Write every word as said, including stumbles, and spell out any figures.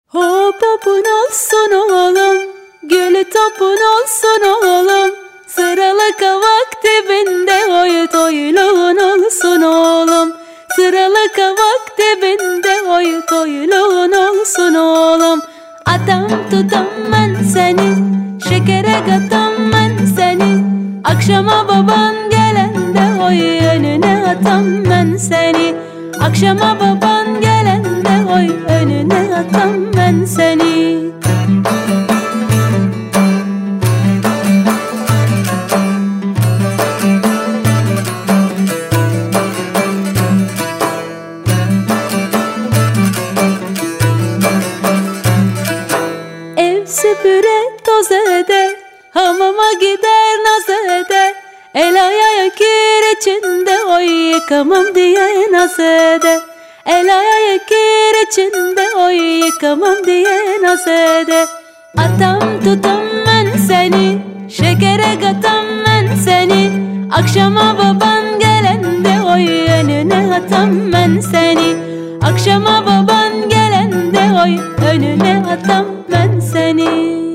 Hop topun olsun oğlum, gülü topun olsun oğlum. Sıralı kavak dibinde oy toyluğun olsun oğlum. Sıralı kavak dibinde oy toyluğun olsun oğlum. Atam tutam ben seni, şekere katam ben seni. Akşama baban gelende oy önüne atam ben seni. Akşama baban gelende oy önüne atam ben seni. Ev süpüre toz ede, hamama gider naz ede. El ayağı kir içinde oy yıkamam diye naz ede. El ayağı kir içinde oy yıkamam diye naz ede. Atam tutam ben seni, şekere katam ben seni. Akşama baban gelende oy önüne atam ben seni. Akşama baban gelende oy önüne atam ben seni.